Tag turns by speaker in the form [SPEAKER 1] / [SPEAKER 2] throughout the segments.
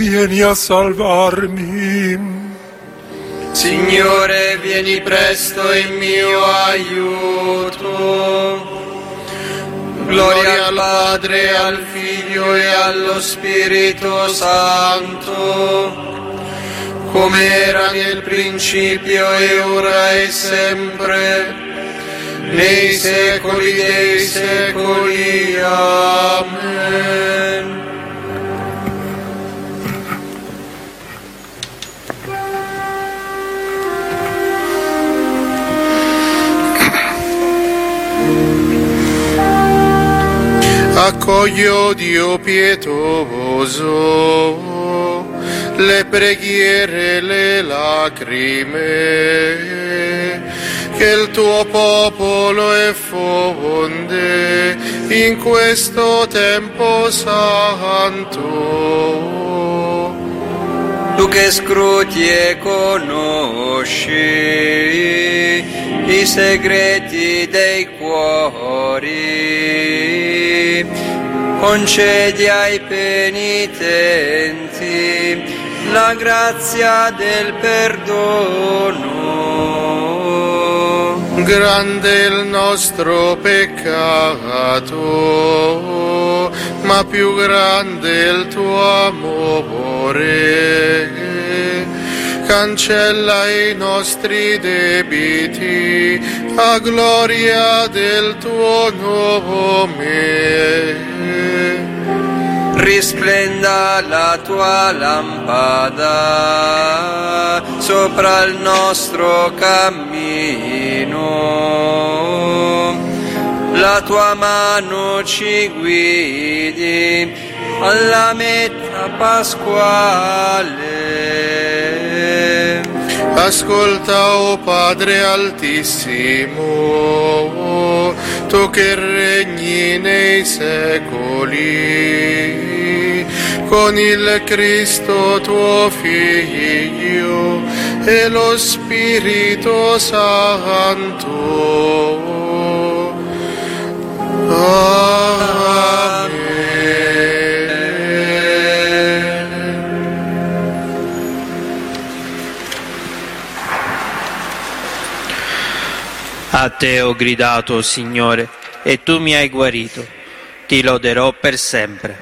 [SPEAKER 1] vieni a salvarmi.
[SPEAKER 2] Signore, vieni presto in mio aiuto. Gloria al Padre, al Figlio e allo Spirito Santo, come era nel principio e ora e sempre, nei secoli dei secoli. Amen.
[SPEAKER 3] Accoglio, Dio pietoso, le preghiere, le lacrime che il tuo popolo effonde in questo tempo santo.
[SPEAKER 2] Tu che scruti e conosci i segreti dei cuori, concedi ai penitenti la grazia del perdono.
[SPEAKER 3] Grande il nostro peccato, ma più grande il tuo amore. Cancella i nostri debiti a gloria del tuo nome.
[SPEAKER 2] Risplenda la tua lampada sopra il nostro cammino, la tua mano ci guidi alla meta pasquale.
[SPEAKER 3] Ascolta, o Padre Altissimo, tu che regni nei secoli, con il Cristo tuo Figlio e lo Spirito Santo. Amen.
[SPEAKER 4] A te ho gridato, Signore, e tu mi hai guarito. Ti loderò per sempre.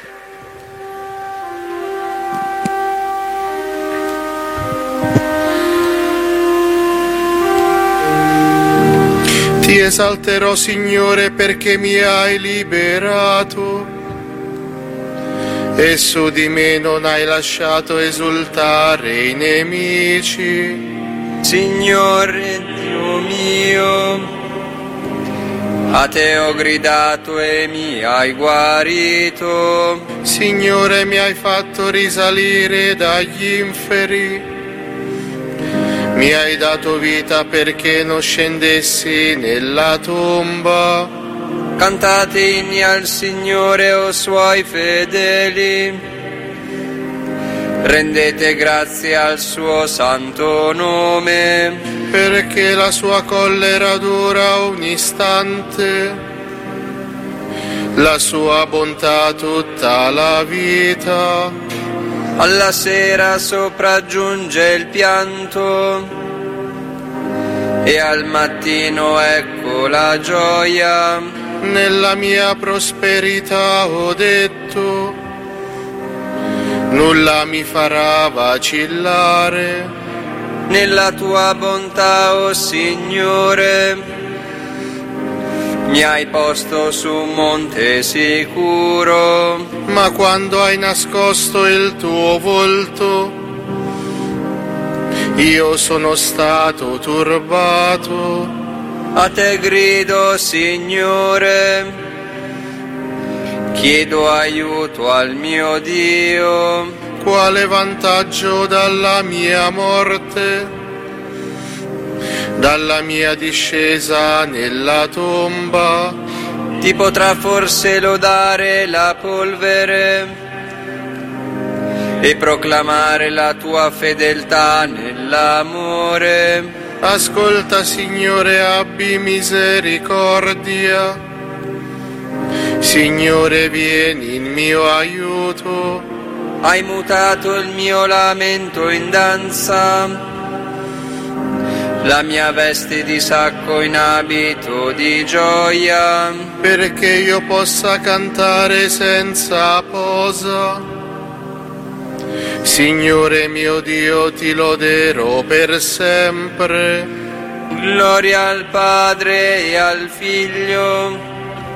[SPEAKER 3] Ti esalterò, Signore, perché mi hai liberato e su di me non hai lasciato esultare i nemici.
[SPEAKER 2] Signore Dio mio, a te ho gridato e mi hai guarito.
[SPEAKER 3] Signore, mi hai fatto risalire dagli inferi, mi hai dato vita perché non scendessi nella tomba.
[SPEAKER 2] Cantate inni al Signore, o suoi fedeli, rendete grazie al suo santo nome.
[SPEAKER 3] Perché la sua collera dura un istante, la sua bontà tutta la vita.
[SPEAKER 2] Alla sera sopraggiunge il pianto e al mattino ecco la gioia.
[SPEAKER 3] Nella mia prosperità ho detto, nulla mi farà vacillare.
[SPEAKER 2] Nella tua bontà, o Signore, mi hai posto su un monte sicuro.
[SPEAKER 3] Ma quando hai nascosto il tuo volto, io sono stato turbato.
[SPEAKER 2] A te grido, Signore, chiedo aiuto al mio Dio.
[SPEAKER 3] Quale vantaggio dalla mia morte, dalla mia discesa nella tomba?
[SPEAKER 2] Ti potrà forse lodare la polvere e proclamare la tua fedeltà nell'amore.
[SPEAKER 3] Ascolta, Signore, abbi misericordia. Signore, vieni in mio aiuto.
[SPEAKER 2] hai mutato il mio lamento in danza, la mia veste di sacco in abito di gioia,
[SPEAKER 3] perché io possa cantare senza posa. Signore mio Dio, ti loderò per sempre.
[SPEAKER 2] Gloria al Padre e al Figlio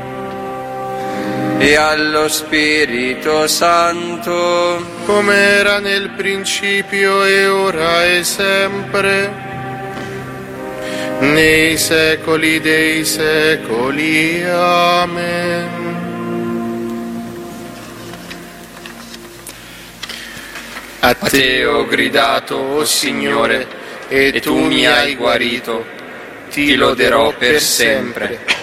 [SPEAKER 2] e allo Spirito Santo,
[SPEAKER 3] come era nel principio e ora e sempre, nei secoli dei secoli. Amen. A te ho gridato, o Signore, e tu mi hai guarito. Ti loderò per sempre.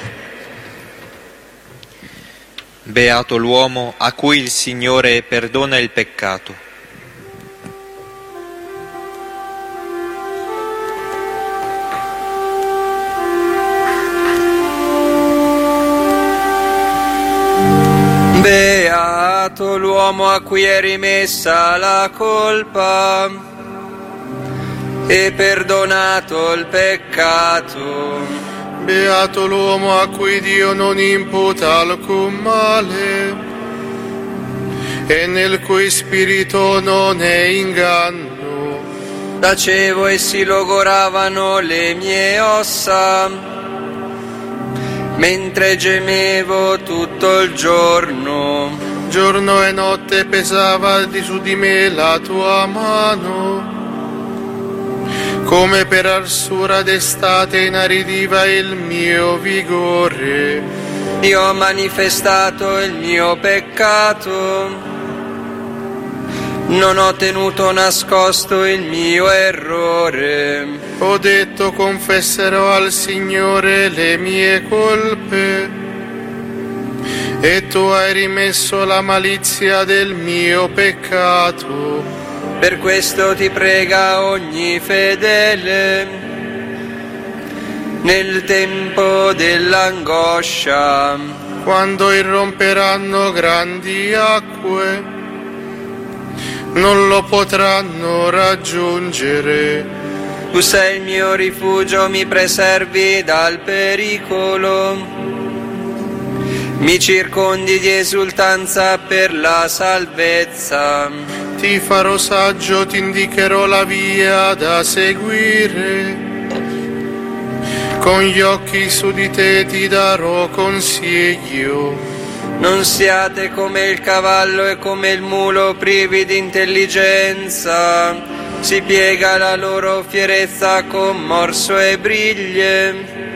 [SPEAKER 4] Beato l'uomo a cui il Signore perdona il peccato.
[SPEAKER 2] Beato l'uomo a cui è rimessa la colpa e perdonato il peccato.
[SPEAKER 3] Beato l'uomo a cui Dio non imputa alcun male e nel cui spirito non è inganno.
[SPEAKER 2] Tacevo e si logoravano le mie ossa, mentre gemevo tutto il giorno.
[SPEAKER 3] Giorno e notte pesava di su di me la tua mano, come per arsura d'estate inaridiva il mio vigore.
[SPEAKER 2] Io ho manifestato il mio peccato, non ho tenuto nascosto il mio errore.
[SPEAKER 3] Ho detto, confesserò al Signore le mie colpe, e tu hai rimesso la malizia del mio peccato.
[SPEAKER 2] Per questo ti prega ogni fedele, nel tempo dell'angoscia,
[SPEAKER 3] quando irromperanno grandi acque, non lo potranno raggiungere.
[SPEAKER 2] Tu sei il mio rifugio, mi preservi dal pericolo, mi circondi di esultanza per la salvezza.
[SPEAKER 3] Ti farò saggio, ti indicherò la via da seguire, con gli occhi su di te ti darò consiglio.
[SPEAKER 2] Non siate come il cavallo e come il mulo privi di intelligenza, si piega la loro fierezza con morso e briglie,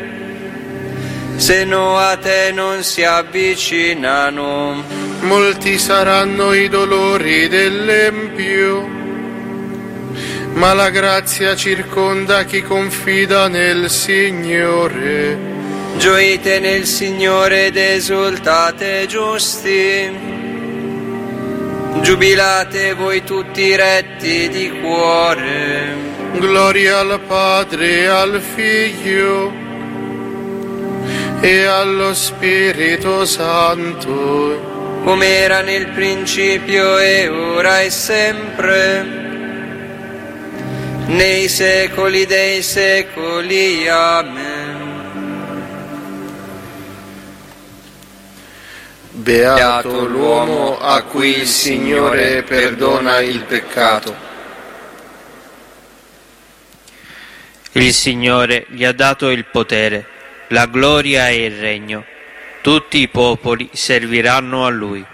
[SPEAKER 2] se no a te non si avvicinano.
[SPEAKER 3] Molti saranno i dolori dell'empio, ma la grazia circonda chi confida nel Signore.
[SPEAKER 2] Gioite nel Signore ed esultate giusti, giubilate voi tutti retti di cuore.
[SPEAKER 3] Gloria al Padre, al Figlio e allo Spirito Santo,
[SPEAKER 2] come era nel principio e ora e sempre, nei secoli dei secoli. Amen.
[SPEAKER 3] Beato l'uomo a cui il Signore perdona il peccato.
[SPEAKER 4] Il Signore gli ha dato il potere, la gloria e il regno. Tutti i popoli serviranno a Lui.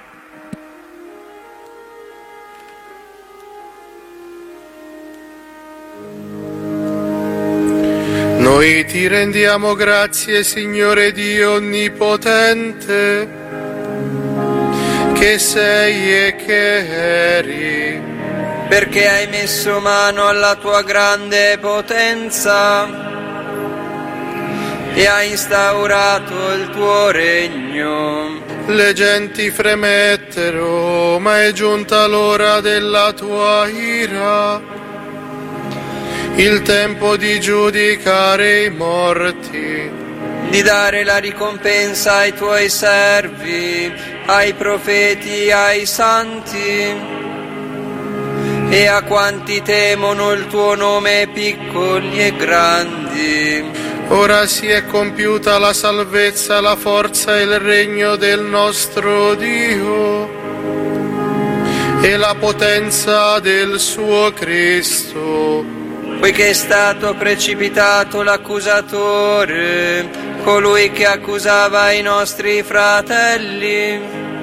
[SPEAKER 3] Noi ti rendiamo grazie, Signore Dio Onnipotente, che sei e che eri,
[SPEAKER 2] perché hai messo mano alla tua grande potenza e hai instaurato il tuo regno.
[SPEAKER 3] Le genti fremettero, ma è giunta l'ora della tua ira, il tempo di giudicare i morti.
[SPEAKER 2] di dare la ricompensa ai tuoi servi, ai profeti, ai santi e a quanti temono il tuo nome, piccoli e grandi.
[SPEAKER 3] Ora si è compiuta la salvezza, la forza e il regno del nostro Dio e la potenza del suo Cristo.
[SPEAKER 2] Poiché è stato precipitato l'accusatore, colui che accusava i nostri fratelli,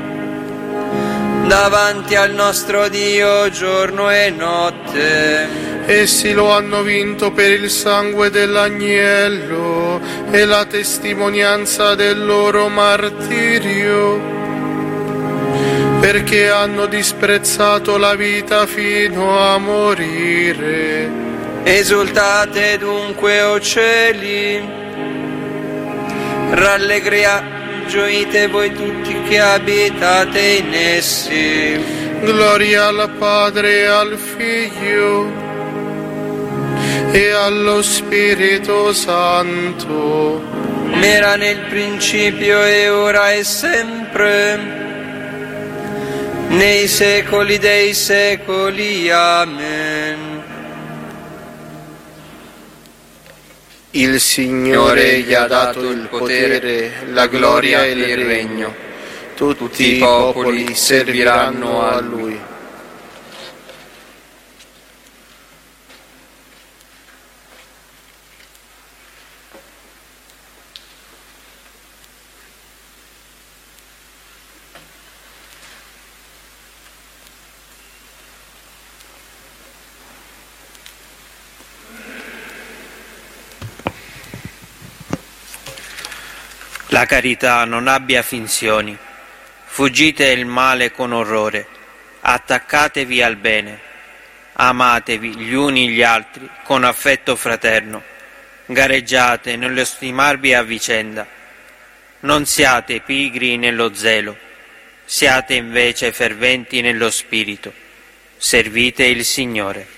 [SPEAKER 2] davanti al nostro Dio giorno e notte.
[SPEAKER 3] Essi lo hanno vinto per il sangue dell'agnello e la testimonianza del loro martirio, perché hanno disprezzato la vita fino a morire.
[SPEAKER 2] Esultate dunque, o cieli, gioite voi tutti che abitate in essi.
[SPEAKER 3] Gloria al Padre e al Figlio e allo Spirito Santo,
[SPEAKER 2] come era nel principio e ora e sempre, nei secoli dei secoli. Amen.
[SPEAKER 3] Il Signore gli ha dato il potere, la gloria e il regno. Tutti i popoli serviranno a Lui.
[SPEAKER 4] La carità non abbia finzioni, fuggite il male con orrore, attaccatevi al bene, amatevi gli uni gli altri con affetto fraterno, gareggiate nello stimarvi a vicenda, non siate pigri nello zelo, siate invece ferventi nello spirito, servite il Signore.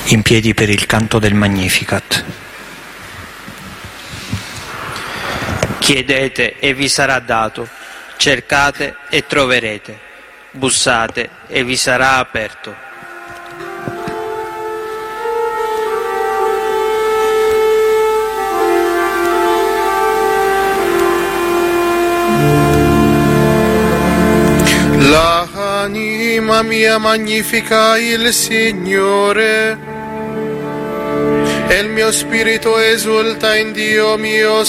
[SPEAKER 5] In piedi per il canto del Magnificat.
[SPEAKER 4] Chiedete e vi sarà dato, cercate e troverete, bussate e vi sarà aperto.
[SPEAKER 3] L'anima mia magnifica il Signore, e il mio spirito esulta in Dio mio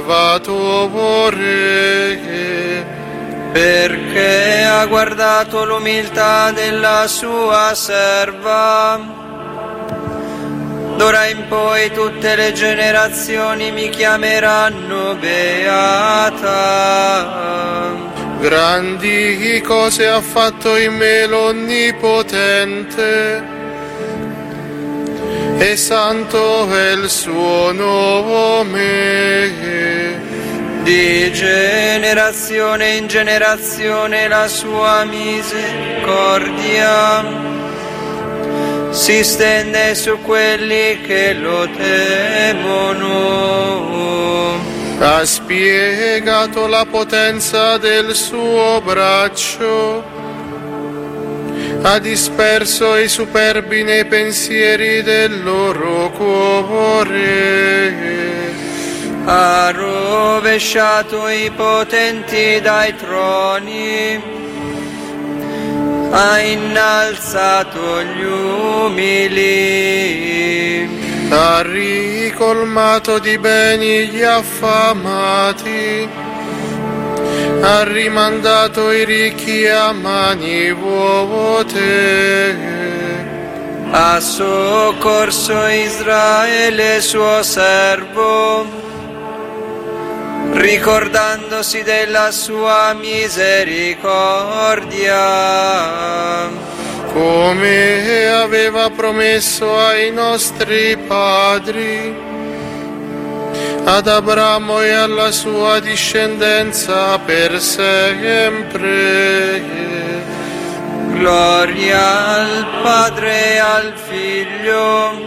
[SPEAKER 3] Salvatore,
[SPEAKER 2] perché ha guardato l'umiltà della sua serva. D'ora in poi tutte le generazioni mi chiameranno beata.
[SPEAKER 3] Grandi cose ha fatto in me l'Onnipotente, e santo è il suo nome.
[SPEAKER 2] Di generazione in generazione la sua misericordia si stende su quelli che lo temono.
[SPEAKER 3] Ha spiegato la potenza del suo braccio, ha disperso i superbi nei pensieri del loro cuore.
[SPEAKER 2] Ha rovesciato i potenti dai troni, ha innalzato gli umili.
[SPEAKER 3] Ha ricolmato di beni gli affamati, ha rimandato i ricchi a mani vuote.
[SPEAKER 2] Ha soccorso Israele suo servo, ricordandosi della sua misericordia,
[SPEAKER 3] come aveva promesso ai nostri padri, ad Abramo e alla sua discendenza per sempre.
[SPEAKER 2] Gloria al Padre e al Figlio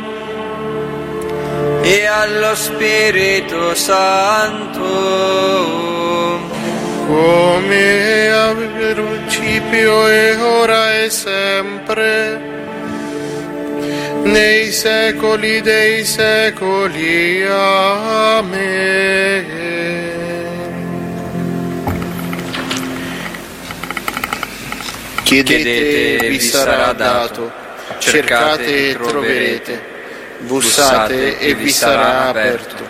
[SPEAKER 2] e allo Spirito Santo,
[SPEAKER 3] come al principio e ora e sempre, nei secoli dei secoli. Amen. Chiedete e vi sarà dato, cercate e troverete, bussate e vi sarà aperto.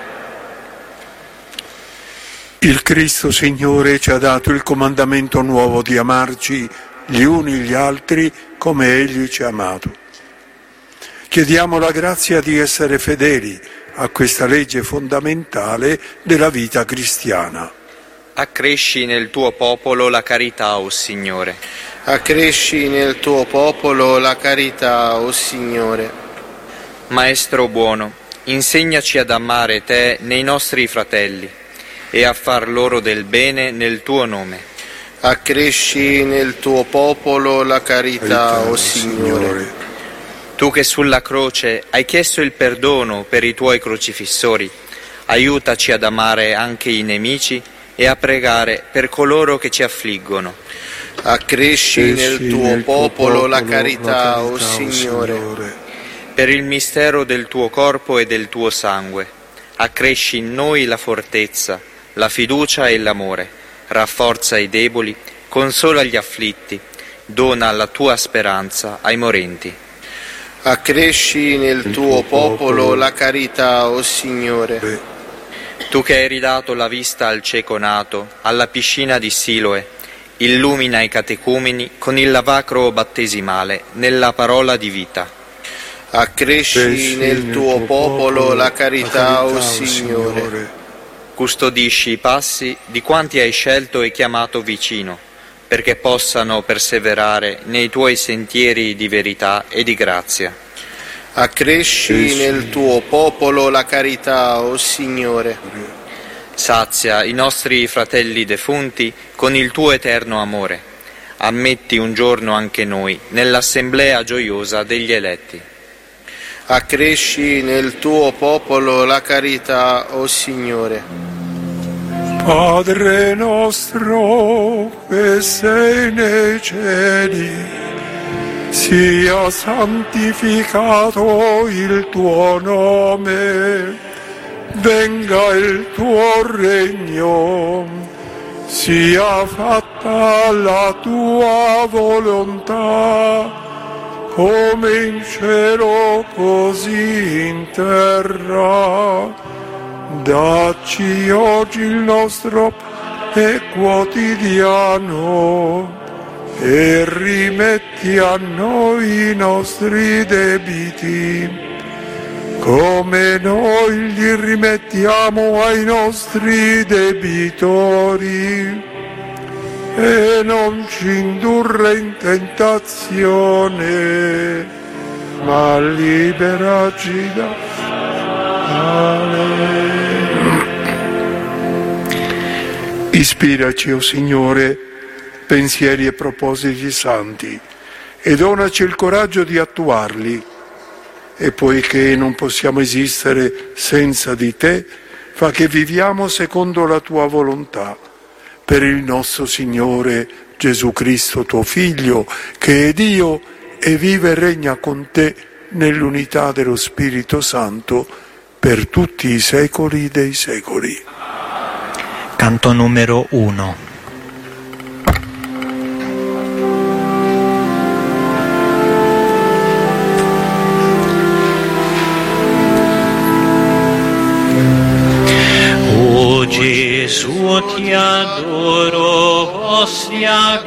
[SPEAKER 1] Il Cristo Signore ci ha dato il comandamento nuovo di amarci gli uni gli altri come Egli ci ha amato. Chiediamo la grazia di essere fedeli a questa legge fondamentale della vita cristiana.
[SPEAKER 6] Accresci nel tuo popolo la carità, o Signore.
[SPEAKER 3] Accresci nel tuo popolo la carità, o Signore.
[SPEAKER 6] Maestro buono, insegnaci ad amare te nei nostri fratelli e a far loro del bene nel tuo nome.
[SPEAKER 3] Accresci nel tuo popolo la carità, o Signore.
[SPEAKER 6] Tu che sulla croce hai chiesto il perdono per i tuoi crocifissori, aiutaci ad amare anche i nemici e a pregare per coloro che ci affliggono.
[SPEAKER 3] Accresci nel tuo popolo la carità, o Signore.
[SPEAKER 6] Per il mistero del tuo corpo e del tuo sangue, accresci in noi la fortezza, la fiducia e l'amore, rafforza i deboli, consola gli afflitti, dona la tua speranza ai morenti.
[SPEAKER 3] Accresci nel tuo popolo la carità, o Signore.
[SPEAKER 6] Tu che hai ridato la vista al cieco nato, alla piscina di Siloe, illumina i catecumeni con il lavacro battesimale nella parola di vita.
[SPEAKER 3] Accresci nel tuo popolo la carità, o Signore.
[SPEAKER 6] Custodisci i passi di quanti hai scelto e chiamato vicino, perché possano perseverare nei tuoi sentieri di verità e di grazia.
[SPEAKER 3] Accresci nel tuo popolo la carità, o Signore.
[SPEAKER 6] Sazia i nostri fratelli defunti con il tuo eterno amore. Ammetti un giorno anche noi nell'assemblea gioiosa degli eletti.
[SPEAKER 3] Accresci nel tuo popolo la carità, o Signore.
[SPEAKER 1] Padre nostro che sei nei cieli, sia santificato il tuo nome, venga il tuo regno, sia fatta la tua volontà, come in cielo così in terra. Dacci oggi il nostro pane quotidiano e rimetti a noi i nostri debiti, come noi gli rimettiamo ai nostri debitori, e non ci indurre in tentazione, ma liberaci da male. Ispiraci, o Signore, pensieri e propositi santi, e donaci il coraggio di attuarli. E poiché non possiamo esistere senza di te, fa che viviamo secondo la tua volontà. Per il nostro Signore Gesù Cristo, tuo Figlio, che è Dio e vive e regna con te nell'unità dello Spirito Santo, per tutti i secoli dei secoli.
[SPEAKER 5] Canto numero 1.
[SPEAKER 7] O Gesù, ti adoro, ostia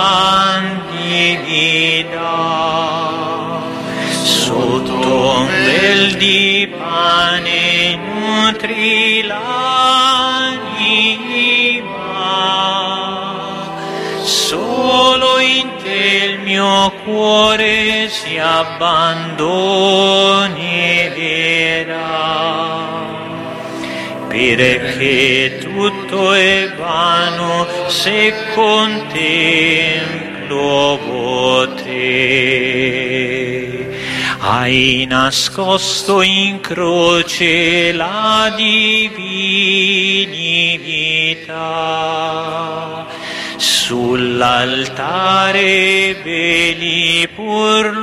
[SPEAKER 7] candida, sotto un vel di pane nutri l'anima, solo in te il mio cuore si abbandonerà, perché tutto è vano se contemplo te. Hai nascosto in croce la divinità, sull'altare veli pur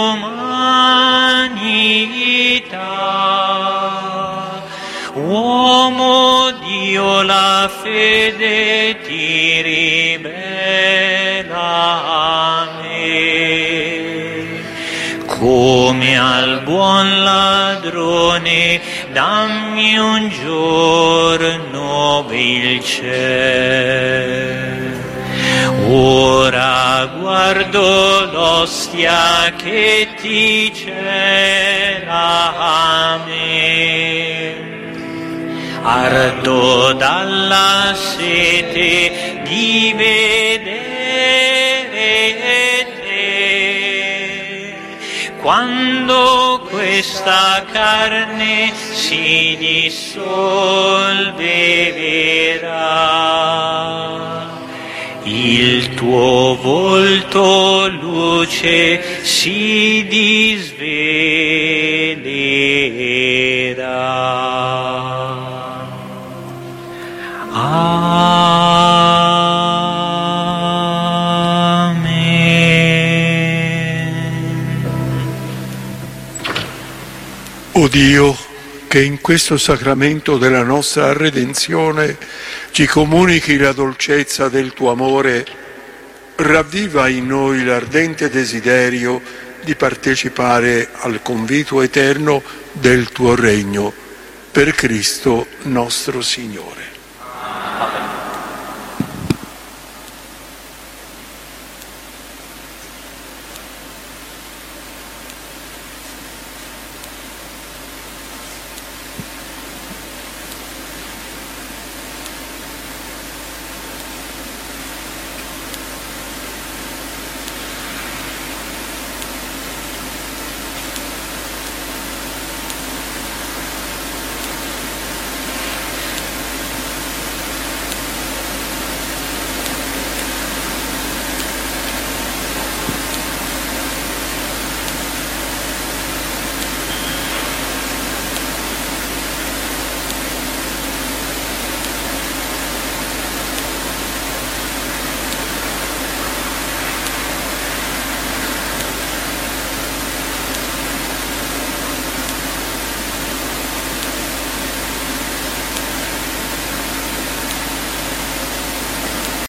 [SPEAKER 7] l'umanità. Uomo Dio, la fede ti rivela a me, come al buon ladrone dammi un giorno il cielo. Ora guardo l'ostia che ti cela a me, ardo dalla sete di vedere te, quando questa carne si dissolverà, il tuo volto luce si disvelerà.
[SPEAKER 1] O Dio, che in questo sacramento della nostra redenzione ci comunichi la dolcezza del tuo amore, ravviva in noi l'ardente desiderio di partecipare al convito eterno del tuo regno, per Cristo nostro Signore.
[SPEAKER 7] Amen.